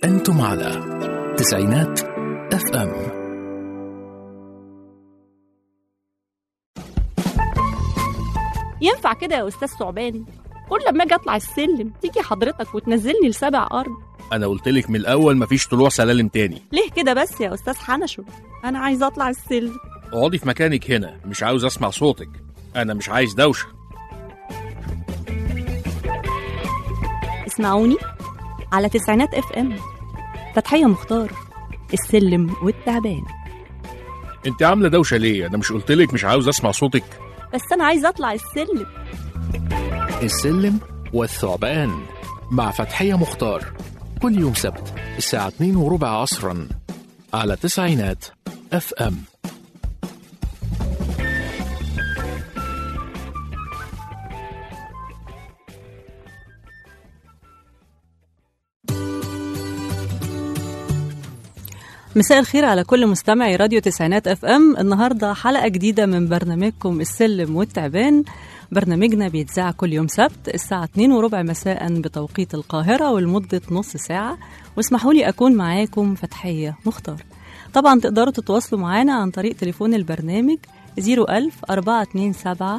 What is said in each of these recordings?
أنتم على تسعينات اف ام. ينفع كده يا أستاذ ثعبان؟ كل لما أجي أطلع السلم تيجي حضرتك وتنزلني ل7 أرض. انا قلتلك من الاول مفيش طلوع سلالم تاني. ليه كده بس يا أستاذ حنشو؟ أنا عايزة أطلع السلم. اقعدي في مكانك هنا، مش عاوز اسمع صوتك. انا مش عايز دوشه. اسمعوني على تسعينات اف ام. فتحية مختار، السلم والتعبان. انت عامله دوشه ليه؟ انا مش قلتلك مش عاوز اسمع صوتك؟ بس أنا عايزة أطلع السلم. السلم والثعبان مع فتحية مختار، كل يوم سبت الساعة 2:15 عصرا على تسعينات اف ام. مساء الخير على كل مستمعي راديو تسعينات اف ام. النهارده حلقه جديده من برنامجكم السلم والتعبان. برنامجنا بيتذاع كل يوم سبت الساعه 2:15 مساء بتوقيت القاهره ولمده نص ساعه. واسمحوا لي اكون معاكم فتحيه مختار. طبعا تقدروا تتواصلوا معانا عن طريق تليفون البرنامج 01000 427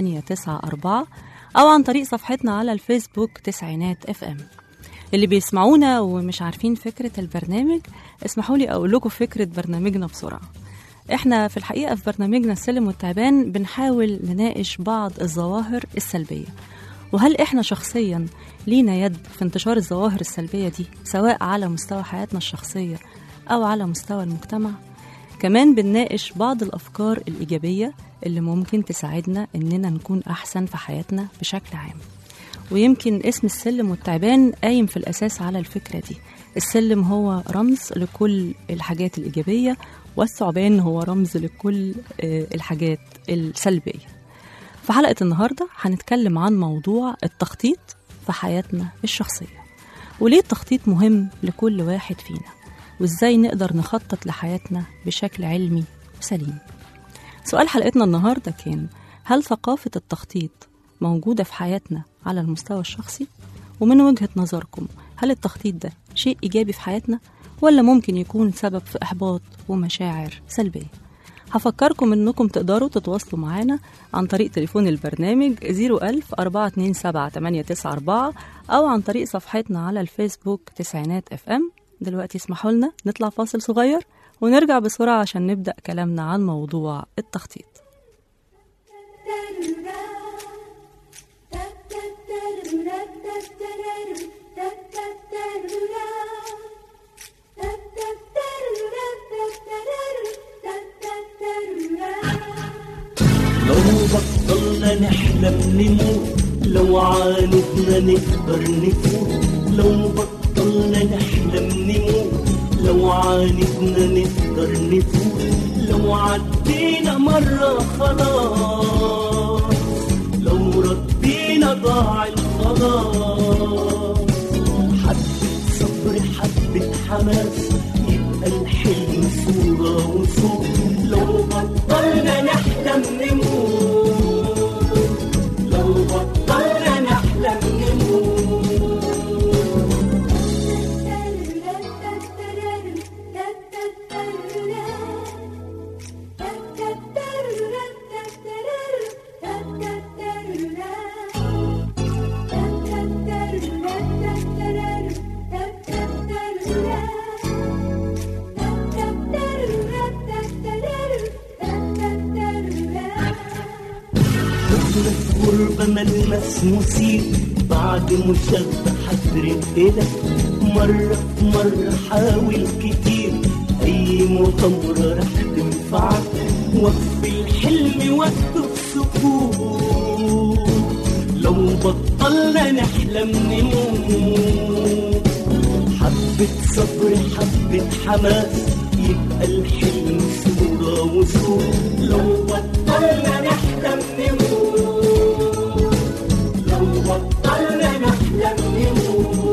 894 او عن طريق صفحتنا على الفيسبوك تسعينات اف ام. اللي بيسمعونا ومش عارفين فكرة البرنامج، اسمحوا لي أقول لكم فكرة برنامجنا بسرعة. احنا في الحقيقة في برنامجنا السلم والتعبان بنحاول نناقش بعض الظواهر السلبية، وهل احنا شخصيا لينا يد في انتشار الظواهر السلبية دي سواء على مستوى حياتنا الشخصية أو على مستوى المجتمع. كمان بنناقش بعض الأفكار الإيجابية اللي ممكن تساعدنا إننا نكون أحسن في حياتنا بشكل عام. ويمكن اسم السلم والتعبان قايم في الأساس على الفكرة دي. السلم هو رمز لكل الحاجات الإيجابية، والثعبان هو رمز لكل الحاجات السلبية. في حلقة النهاردة هنتكلم عن موضوع التخطيط في حياتنا الشخصية، وليه التخطيط مهم لكل واحد فينا، وإزاي نقدر نخطط لحياتنا بشكل علمي وسليم. سؤال حلقتنا النهاردة كان: هل ثقافة التخطيط موجودة في حياتنا على المستوى الشخصي؟ ومن وجهة نظركم هل التخطيط ده شيء إيجابي في حياتنا ولا ممكن يكون سبب في إحباط ومشاعر سلبية؟ هفكركم أنكم تقدروا تتواصلوا معنا عن طريق تليفون البرنامج 01000 427 894 أو عن طريق صفحتنا على الفيسبوك تسعينات اف ام. دلوقتي اسمحوا لنا نطلع فاصل صغير ونرجع بسرعة عشان نبدأ كلامنا عن موضوع التخطيط. لو بطلنا نحلم نموت، لو عاندنا نقدر نفوت. لو بطلنا نحلم نموت، لو عاندنا نقدر نفوت. لو عدينا مرة خلاص، لو ردينا ضاع الخلاص. حبة صبر حبة حماس يبقى الحلم صورة وصوت. لو بطلنا نحلم نموت، لو بطلنا نحلم نموت. غربة ملمس مثير بعد مشبحة رجالك. مرة في مرة حاول كتير، أي مغامرة رح تنفعك. وقف الحلم وقت السكوت، لو بطلنا نحلم نموت. حبة صبر حبة حماس يبقى الحلم صورة وصوت. لو بطلنا نحلم نموت، لو بطلنا نحلم نموت.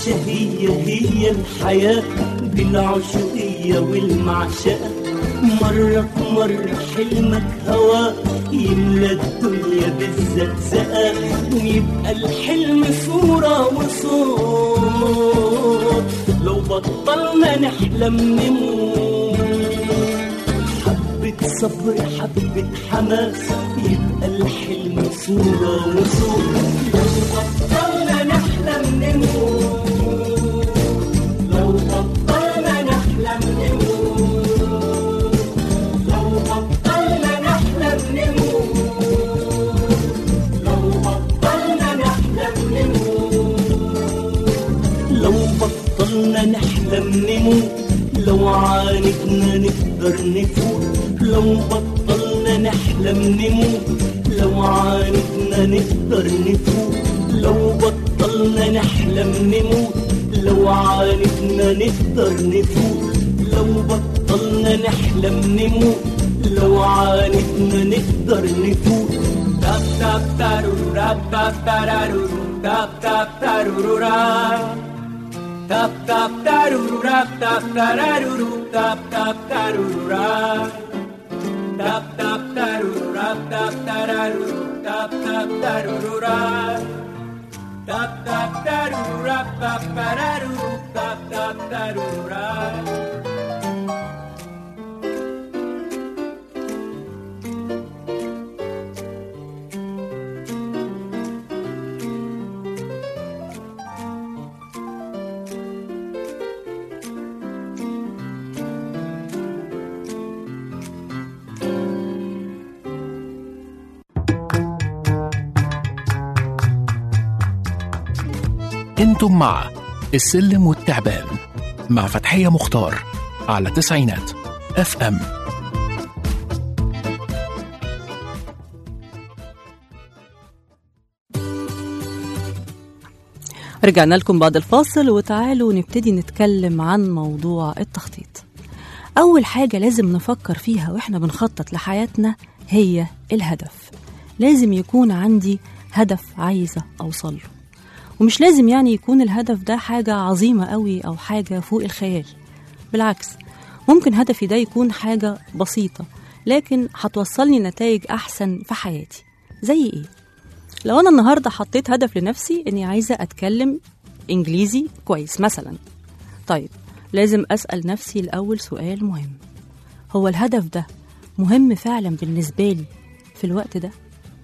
عايشة هي الحياة بالعشقية والمعشقة. مرة في مرة حلمك هوا يملى الدنيا بالزقزقة، ويبقى الحلم صورة وصوت. لو بطلنا نحلم نموت، حبة صبر حبة حماس، يبقى الحلم صورة وصوت. لو بطلنا نحلم نموت، لو بطلنا نحلم نموت، لو بطلنا نحلم نموت، لو بطلنا نحلم نموت، لو بطلنا نحلم نموت، لو عاندنا نقدر نفوت. لو بطلنا نحلم نموت، لو عاندنا نقدر نفوت. لو بطلنا نحلم نموت، لو عاندنا نقدر نفوت. لو بطلنا نحلم نموت، لو عاندنا نقدر نفوت. تاب تاب تارورا تاب تارورا تاب تاب تارورا tap tap tarurura tap tararuru tap tap tarurura tap tap tarurura tap tararuru tap tap tarurura tap tap tarurura tap tararuru tap tap tarurura. انتم مع السلم والتعبان مع فتحية مختار على تسعينات FM. رجعنا لكم بعد الفاصل، وتعالوا نبتدي نتكلم عن موضوع التخطيط. أول حاجة لازم نفكر فيها وإحنا بنخطط لحياتنا هي الهدف. لازم يكون عندي هدف عايزة أوصله، ومش لازم يعني يكون الهدف ده حاجة عظيمة قوي أو حاجة فوق الخيال. بالعكس، ممكن هدفي ده يكون حاجة بسيطة لكن هتوصلني نتائج أحسن في حياتي. زي إيه؟ لو أنا النهاردة حطيت هدف لنفسي إني عايزة أتكلم إنجليزي كويس مثلا، طيب لازم أسأل نفسي الأول سؤال مهم: هو الهدف ده مهم فعلا بالنسبة لي في الوقت ده؟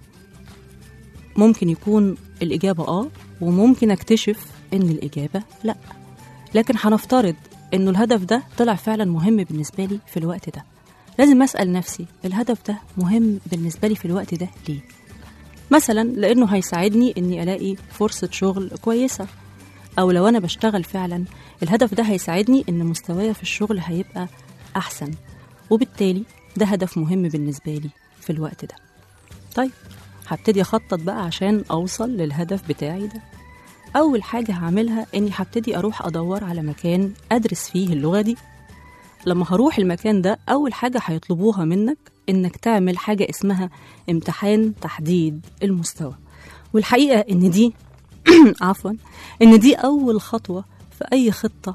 ممكن يكون الإجابة وممكن أكتشف إن الإجابة لأ، لكن هنفترض إنه الهدف ده طلع فعلا مهم بالنسبة لي في الوقت ده. لازم أسأل نفسي الهدف ده مهم بالنسبة لي في الوقت ده ليه؟ مثلا لأنه هيساعدني إني ألاقي فرصة شغل كويسة، أو لو أنا بشتغل فعلا الهدف ده هيساعدني إن مستواي في الشغل هيبقى أحسن، وبالتالي ده هدف مهم بالنسبة لي في الوقت ده. طيب هبتدي أخطط بقى عشان أوصل للهدف بتاعي ده. أول حاجة هعملها إني هبتدي أروح أدور على مكان أدرس فيه اللغة دي. لما هروح المكان ده أول حاجة هيطلبوها منك إنك تعمل حاجة اسمها امتحان تحديد المستوى. والحقيقة إن دي عفوا إن دي أول خطوة في أي خطة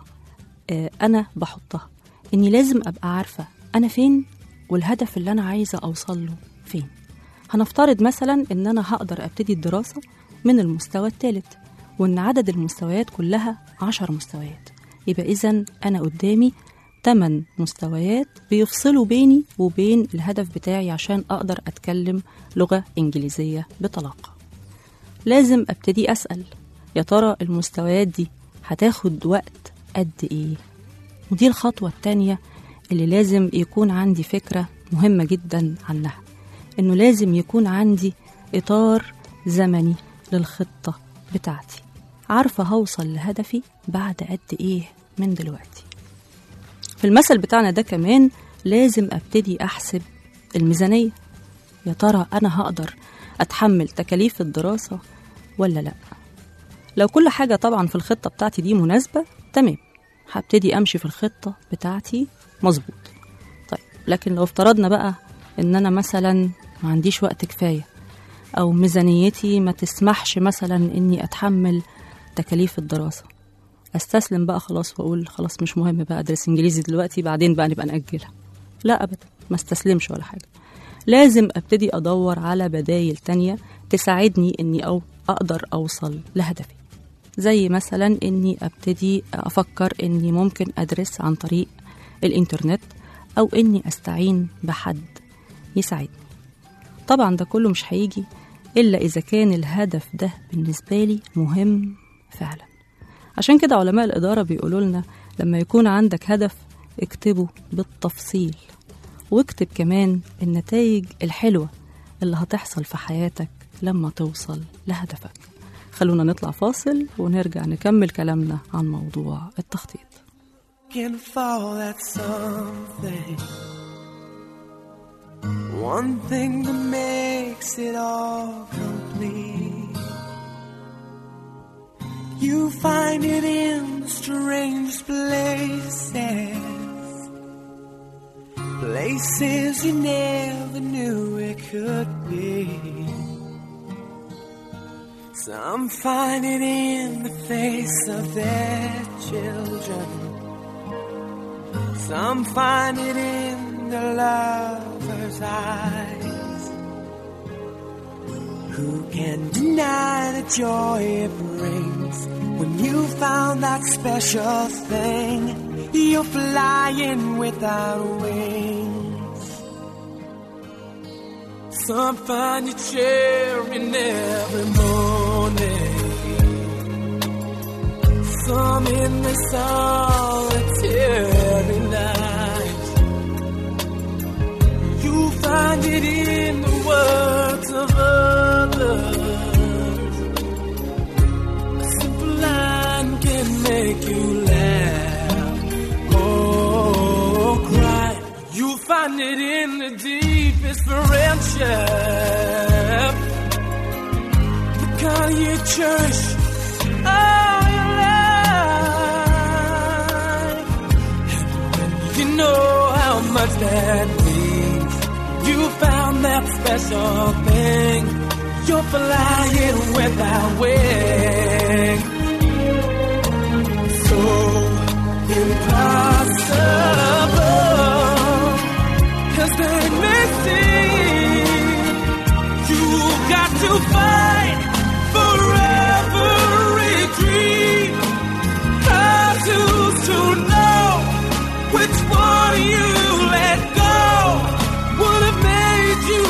أنا بحطها، إني لازم أبقى عارفة أنا فين والهدف اللي أنا عايزة أوصل له فين. هنفترض مثلا إن أنا هقدر أبتدي الدراسة من المستوى الثالث، وإن عدد المستويات كلها 10 مستويات، يبقى إذن أنا قدامي 8 مستويات بيفصلوا بيني وبين الهدف بتاعي عشان أقدر أتكلم لغة إنجليزية بطلاقة. لازم أبتدي أسأل يا ترى المستويات دي هتاخد وقت قد إيه؟ ودي الخطوة التانية اللي لازم يكون عندي فكرة مهمة جدا عنها، إنه لازم يكون عندي إطار زمني للخطة بتاعتي، عارفة هوصل لهدفي بعد قد إيه من دلوقتي. في المثل بتاعنا ده كمان لازم أبتدي أحسب الميزانية. يا ترى أنا هقدر أتحمل تكاليف الدراسة ولا لأ؟ لو كل حاجة طبعا في الخطة بتاعتي دي مناسبة تمام، هبتدي أمشي في الخطة بتاعتي مظبوط. طيب لكن لو افترضنا بقى إن أنا مثلا ما عنديش وقت كفاية، أو ميزانيتي ما تسمحش مثلا إني أتحمل تكاليف الدراسة، استسلم بقى خلاص واقول خلاص مش مهم بقى ادرس انجليزي دلوقتي، بعدين بقى نبقى نأجلها. لا ابدا، ما استسلمش ولا حاجة. لازم ابتدي ادور على بدايل تانية تساعدني اني اقدر اوصل لهدفي. زي مثلا اني ابتدي افكر اني ممكن ادرس عن طريق الانترنت، او اني استعين بحد يساعدني. طبعا ده كله مش هيجي الا اذا كان الهدف ده بالنسبة لي مهم فعلا. عشان كده علماء الإدارة بيقولوا لنا لما يكون عندك هدف اكتبه بالتفصيل، واكتب كمان النتائج الحلوة اللي هتحصل في حياتك لما توصل لهدفك. خلونا نطلع فاصل ونرجع نكمل كلامنا عن موضوع التخطيط. Can fall at something, one thing that makes it all complete. You find it in the strangest places, places you never knew it could be. Some find it in the face of their children, some find it in the lover's eyes. Who can deny the joy it brings when you found that special thing? You're flying without wings. Some find you cheering every morning, some in the solitary night. You find it in the words of others. A simple line can make you laugh or cry. You find it in the deepest friendship, the kind you cherish all your life. You know how much that means. You found that special thing. You're flying without wings. So impossible as they may seem. You got to fight for every dream. Hard to know which one you let go would have made you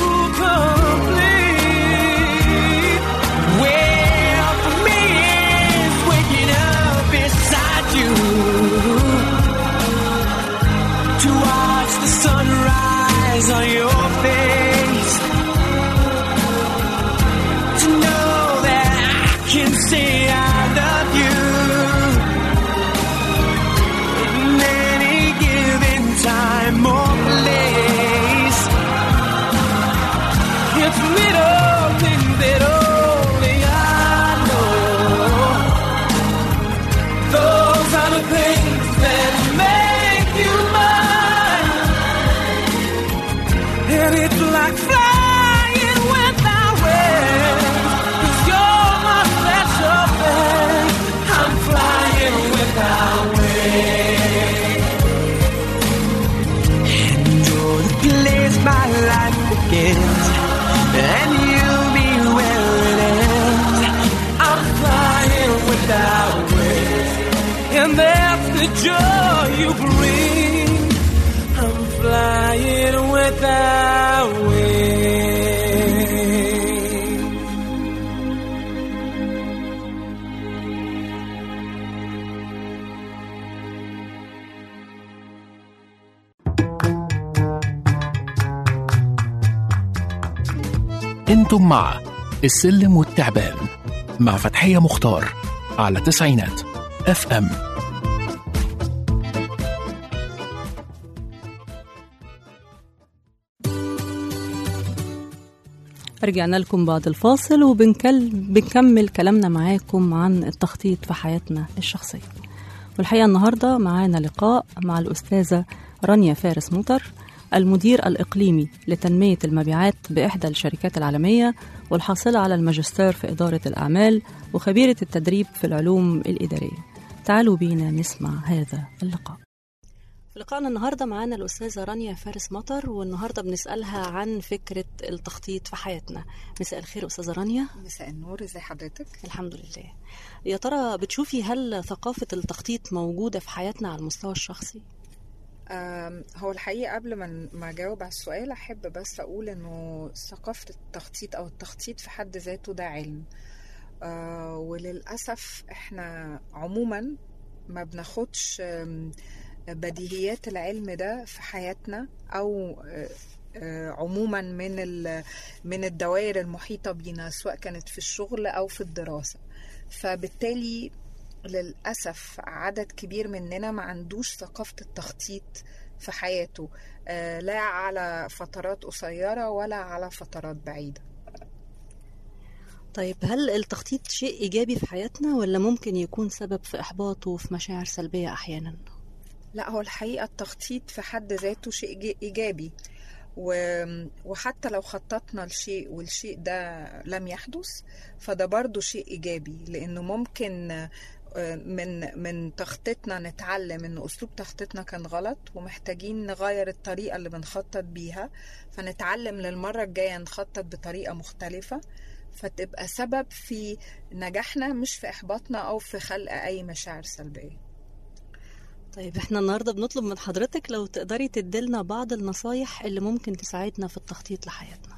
complete. Well, for me, it's waking up beside you to watch the sunrise on your face, to know that I can say I love you in any given time or place. It's little things that only I know. Those are the things that make you mine. And it's like flying without wings, 'cause you're my special thing. I'm flying without wings. And you're the place my life begins, and you'll be where it ends. I'm flying without wings, and that's the joy you bring. I'm flying without wings. انتم مع السلم والتعبان مع فتحية مختار على تسعينات FM. رجعنا لكم بعد الفاصل وبنكمل كلامنا معاكم عن التخطيط في حياتنا الشخصية. والحقيقة النهاردة معانا لقاء مع الأستاذة رانيا فارس موتر، المدير الإقليمي لتنمية المبيعات بإحدى الشركات العالمية، والحاصلة على الماجستير في إدارة الأعمال، وخبيرة التدريب في العلوم الإدارية. تعالوا بينا نسمع هذا اللقاء. في لقائنا النهاردة معانا الأستاذة رانيا فارس مطر، والنهاردة بنسألها عن فكرة التخطيط في حياتنا. مساء الخير أستاذة رانيا. مساء النور، ازي حضرتك؟ الحمد لله. يا ترى بتشوفي هل ثقافة التخطيط موجودة في حياتنا على المستوى الشخصي؟ هو الحقيقة قبل ما أجاوب على السؤال أحب بس أقول إنه ثقافة التخطيط أو التخطيط في حد ذاته ده علم، وللأسف إحنا عموما ما بناخدش بديهيات العلم ده في حياتنا أو عموما من الدوائر المحيطة بينا، سواء كانت في الشغل أو في الدراسة. فبالتالي للأسف عدد كبير مننا ما عندوش ثقافة التخطيط في حياته، لا على فترات قصيرة ولا على فترات بعيدة. طيب هل التخطيط شيء إيجابي في حياتنا ولا ممكن يكون سبب في إحباط وفي مشاعر سلبية أحيانا؟ لا، هو الحقيقة التخطيط في حد ذاته شيء إيجابي، وحتى لو خططنا لشيء والشيء ده لم يحدث فده برضو شيء إيجابي، لأنه ممكن من تخطيطنا نتعلم إن أسلوب تخطيطنا كان غلط ومحتاجين نغير الطريقة اللي بنخطط بيها، فنتعلم للمرة الجاية نخطط بطريقة مختلفة، فتبقى سبب في نجاحنا مش في إحباطنا أو في خلق أي مشاعر سلبية. طيب احنا النهاردة بنطلب من حضرتك لو تقدري تدلنا بعض النصايح اللي ممكن تساعدنا في التخطيط لحياتنا.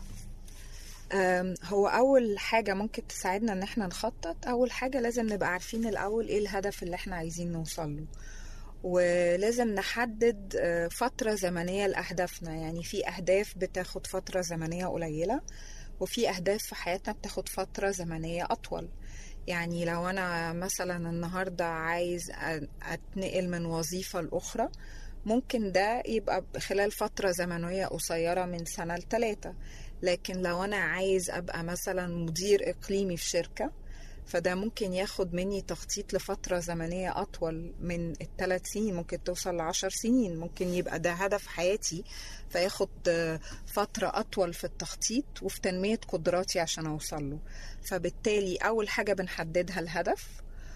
هو أول حاجة ممكن تساعدنا إن احنا نخطط، أول حاجة لازم نبقى عارفين الأول إيه الهدف اللي احنا عايزين نوصله، ولازم نحدد فترة زمنية لأهدافنا. يعني في أهداف بتاخد فترة زمنية قليلة، وفي أهداف في حياتنا بتاخد فترة زمنية أطول. يعني لو أنا مثلا النهاردة عايز أتنقل من وظيفة لأخرى، ممكن ده يبقى خلال فترة زمنية قصيرة من 2 ل3، لكن لو أنا عايز أبقى مثلا مدير إقليمي في شركة، فده ممكن ياخد مني تخطيط لفترة زمنية أطول من 3 سنين، ممكن توصل ل10 سنين، ممكن يبقى ده هدف حياتي فياخد فترة أطول في التخطيط وفي تنمية قدراتي عشان أوصله. فبالتالي أول حاجة بنحددها الهدف،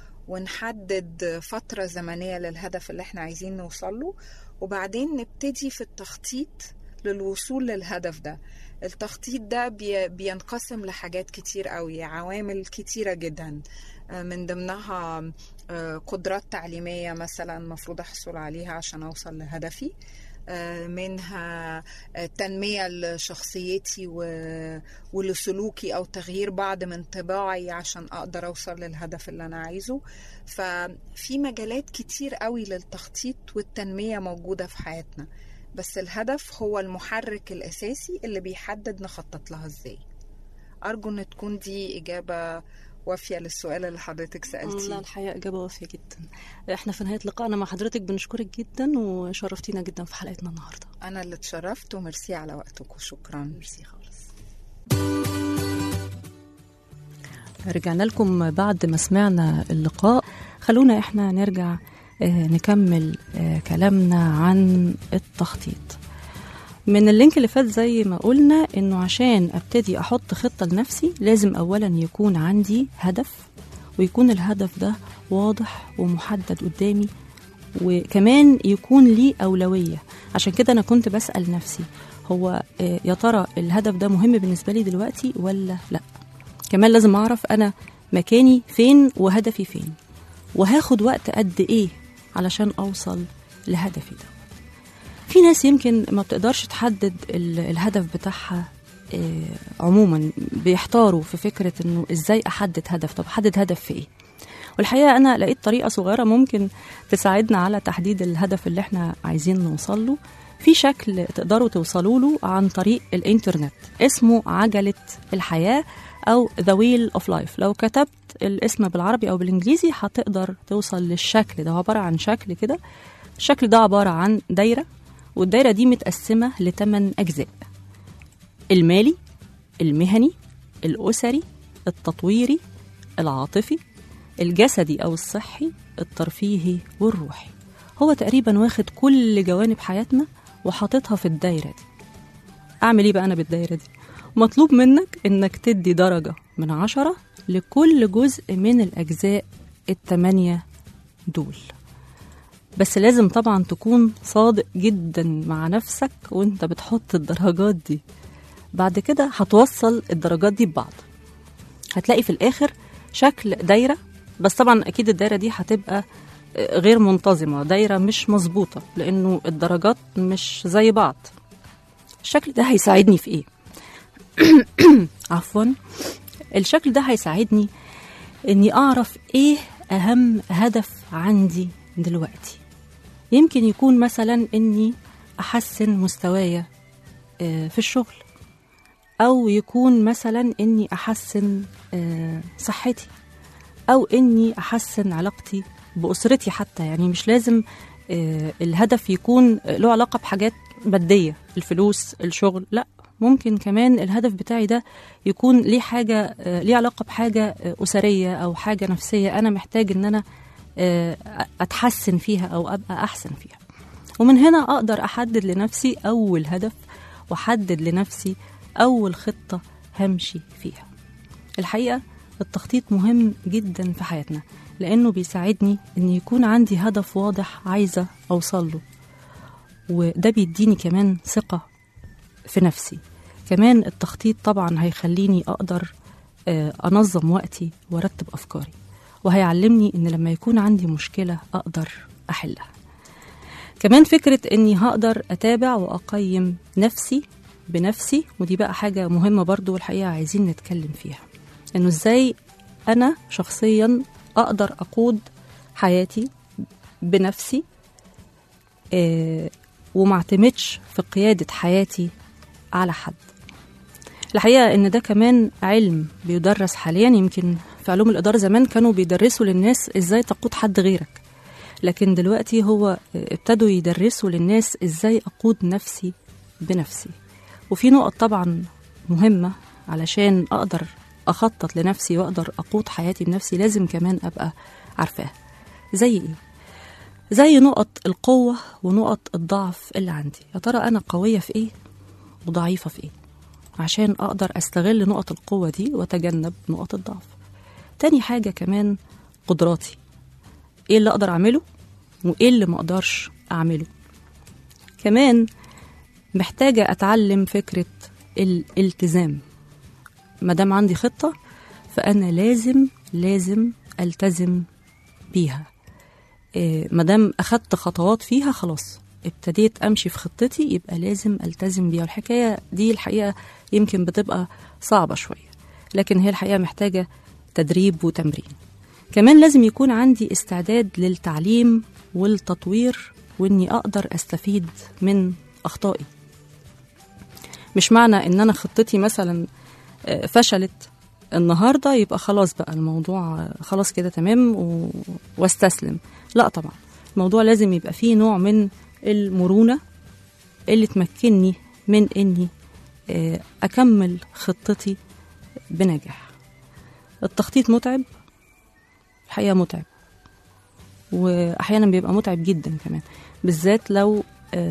ونحدد فترة زمنية للهدف اللي احنا عايزين نوصله، وبعدين نبتدي في التخطيط للوصول للهدف ده. التخطيط ده بينقسم لحاجات كتير قوي، عوامل كتيرة جدا، من ضمنها قدرات تعليمية مثلا مفروض أحصل عليها عشان أوصل لهدفي، منها تنمية لشخصيتي ولسلوكي أو تغيير بعض من طباعي عشان أقدر أوصل للهدف اللي أنا عايزه. ففي مجالات كتير قوي للتخطيط والتنمية موجودة في حياتنا، بس الهدف هو المحرك الأساسي اللي بيحدد نخطط لها إزاي. أرجو أن تكون دي إجابة وافية للسؤال اللي حضرتك سألتيه. لا، الحقيقة إجابة وافية جدا. احنا في نهاية لقائنا مع حضرتك بنشكرك جدا وشرفتينا جدا في حلقتنا النهاردة. أنا اللي اتشرفت، وميرسي على وقتك وشكرا. ميرسي خالص. رجعنا لكم بعد ما سمعنا اللقاء. خلونا احنا نرجع نكمل كلامنا عن التخطيط. من اللينك اللي فات زي ما قلنا انه عشان ابتدي احط خطة لنفسي لازم اولا يكون عندي هدف، ويكون الهدف ده واضح ومحدد قدامي، وكمان يكون لي أولوية. عشان كده انا كنت بسأل نفسي هو يا ترى الهدف ده مهم بالنسبة لي دلوقتي ولا لا. كمان لازم اعرف انا مكاني فين وهدفي فين، وهاخد وقت قد ايه علشان اوصل لهدفي ده. في ناس يمكن ما بتقدرش تحدد الهدف بتاعها، عموما بيحتاروا في فكرة انه ازاي احدد هدف. طب احدد هدف في ايه؟ والحقيقة انا لقيت طريقة صغيرة ممكن تساعدنا على تحديد الهدف اللي احنا عايزين نوصل له. في شكل تقدروا توصلوا له عن طريق الانترنت اسمه عجلة الحياة أو The Wheel of Life. لو كتبت الاسم بالعربي أو بالإنجليزي هتقدر توصل للشكل ده. عبارة عن شكل كده، الشكل ده عبارة عن دايرة، والدايرة دي متقسمة ل8 أجزاء: المالي، المهني، الأسري، التطويري، العاطفي، الجسدي أو الصحي، الترفيهي، والروحي. هو تقريبا واخد كل جوانب حياتنا وحاططها في الدايرة دي. أعمل إيه بقى أنا بالدايرة دي؟ مطلوب منك إنك تدي درجة من 10 لكل جزء من الأجزاء ال8 دول. بس لازم طبعا تكون صادق جدا مع نفسك وانت بتحط الدرجات دي. بعد كده هتوصل الدرجات دي ببعض، هتلاقي في الآخر شكل دايرة. بس طبعا أكيد الدايرة دي هتبقى غير منتظمة، دايرة مش مظبوطة، لأنه الدرجات مش زي بعض. الشكل ده هيساعدني في إيه؟ عفوا. الشكل ده هيساعدني إني أعرف إيه أهم هدف عندي دلوقتي. يمكن يكون مثلا إني أحسن مستوايا في الشغل، أو يكون مثلا إني أحسن صحتي، أو إني أحسن علاقتي بأسرتي حتى. يعني مش لازم الهدف يكون له علاقة بحاجات مادية، الفلوس، الشغل، لا. ممكن كمان الهدف بتاعي ده يكون ليه حاجة، ليه علاقة بحاجة أسرية أو حاجة نفسية أنا محتاج إن أنا أتحسن فيها أو أبقى أحسن فيها. ومن هنا أقدر أحدد لنفسي أول هدف، وأحدد لنفسي أول خطة همشي فيها. الحقيقة التخطيط مهم جدا في حياتنا، لأنه بيساعدني أن يكون عندي هدف واضح عايزة أوصل له، وده بيديني كمان ثقة في نفسي. كمان التخطيط طبعا هيخليني أقدر أنظم وقتي وأرتب أفكاري، وهيعلمني أن لما يكون عندي مشكلة أقدر أحلها. كمان فكرة أني هقدر أتابع وأقيم نفسي بنفسي، ودي بقى حاجة مهمة برضو والحقيقة عايزين نتكلم فيها، أنه إزاي أنا شخصيا أقدر أقود حياتي بنفسي وما اعتمدش في قيادة حياتي على حد. الحقيقة أن ده كمان علم بيدرس حاليا. يمكن في علوم الإدارة زمان كانوا بيدرسوا للناس إزاي تقود حد غيرك، لكن دلوقتي هو ابتدوا يدرسوا للناس إزاي أقود نفسي بنفسي. وفي نقط طبعا مهمة علشان أقدر أخطط لنفسي وأقدر أقود حياتي بنفسي، لازم كمان أبقى عارفاها. زي إيه؟ زي نقط القوة ونقط الضعف اللي عندي. يا ترى أنا قوية في إيه وضعيفة في إيه، عشان أقدر أستغل نقط القوة دي وأتجنب نقط الضعف. تاني حاجة كمان قدراتي، إيه اللي أقدر أعمله وإيه اللي ما أقدرش أعمله. كمان محتاجة أتعلم فكرة الالتزام. مادام عندي خطة فأنا لازم ألتزم بيها. مادام أخدت خطوات فيها خلاص ابتديت أمشي في خطتي، يبقى لازم ألتزم بيها. والحكاية دي الحقيقة يمكن بتبقى صعبة شوية، لكن هي الحقيقة محتاجة تدريب وتمرين. كمان لازم يكون عندي استعداد للتعليم والتطوير، وإني أقدر أستفيد من أخطائي. مش معنى إن أنا خطتي مثلا فشلت النهاردة يبقى خلاص بقى الموضوع خلاص كده تمام واستسلم. لا طبعا، الموضوع لازم يبقى فيه نوع من المرونة اللي تمكنني من إني أكمل خطتي بنجاح. التخطيط متعب، الحقيقة متعب، وأحيانا بيبقى متعب جدا كمان، بالذات لو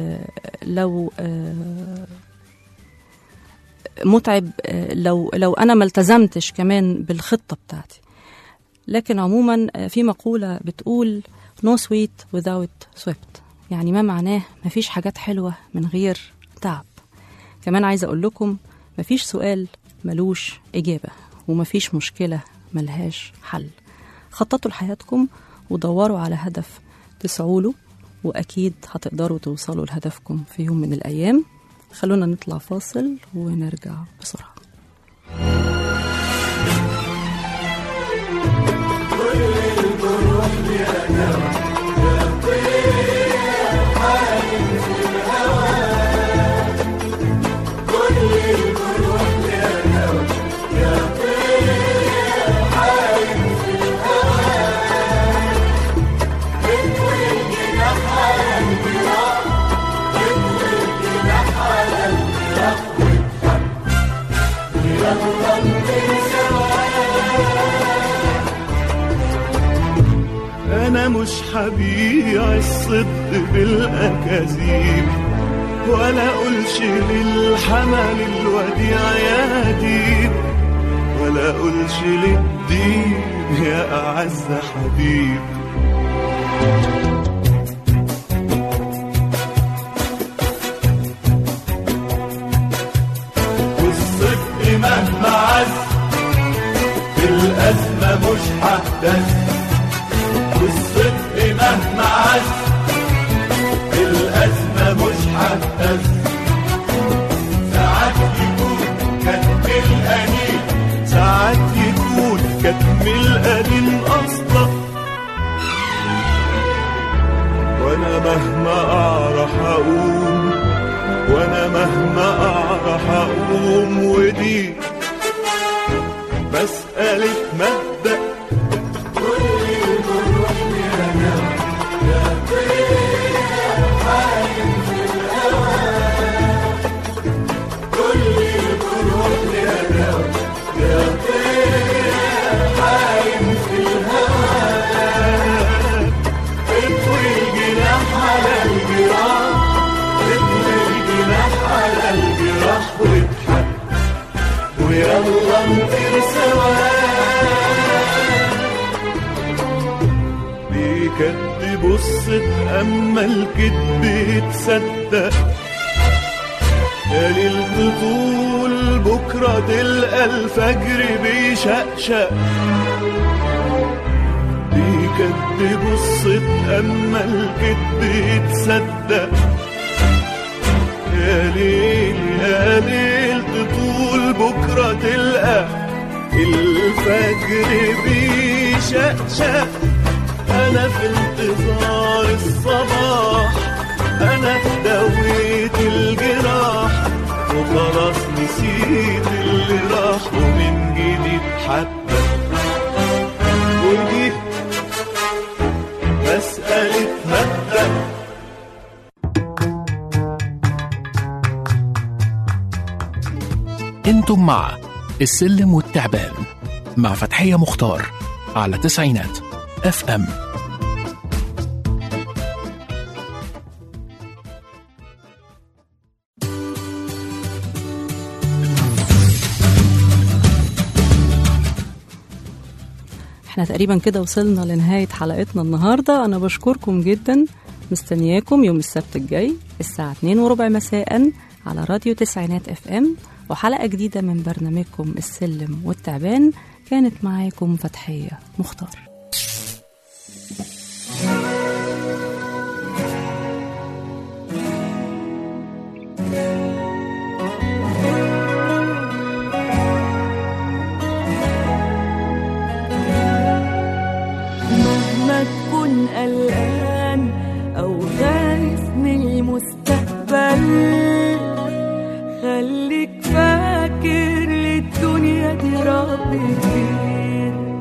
متعب لو أنا ما التزمتش كمان بالخطة بتاعتي. لكن عموما في مقولة بتقول no sweet without sweat، يعني ما معناه مفيش حاجات حلوة من غير تعب. كمان عايزة أقول لكم مفيش سؤال ملوش إجابة، ومفيش مشكلة ملهاش حل. خططوا لحياتكم ودوروا على هدف تسعوا له، وأكيد هتقدروا توصلوا لهدفكم في يوم من الأيام. خلونا نطلع فاصل ونرجع بسرعة. أنا مش هبيع الصدق بالأكاذيب، ولا أقولش للحمل الوديع يا ديب، ولا أقولش للدين يا أعز حبيب. والصدق مهما عز في الأزمة مش ههتز، والصدق مهما عز في الأزمة مش ههتز. ساعات يكون كتم القليل، ساعات يكون كتم القليل أصلا، وأنا مهما أعرف أقوم، وأنا مهما أعرف أقوم، ودي مسألة مبدأ. كل الجروح لنا يا طير حايم في الهوى، كل الجروح لنا يا طير حايم في الهوى. اطوي الجناح على الجراح، اطوي الجناح على الجراح واضحك ويلا نطير سوا. بيكدب الصدق اما الكدب يتصدق، يا ليل طول بكره تلقى الفجر بيشقشق. بيكدب الصدق اما الكدب يتصدق، يا ليل يا ليل تطول بكرة تلقى الفجر بيشقشق. أنا في انتظار الصباح، أنا في دوية الجراح، وخلاص نسيت اللي راح ومن جديد حبة. ودي مسألة مبدأ. انتم مع السلم والتعبان مع فتحية مختار على تسعينات FM. احنا تقريبا كده وصلنا لنهاية حلقتنا النهاردة. أنا بشكركم جدا، مستنياكم يوم السبت الجاي الساعة 2:15 مساء على راديو تسعينات FM وحلقة جديدة من برنامجكم السلم والتعبان. كانت معاكم فتحية مختار. مهما تكون قلقان أو خايف من المستقبل، خليك فاكر للدنيا دي رب كبير.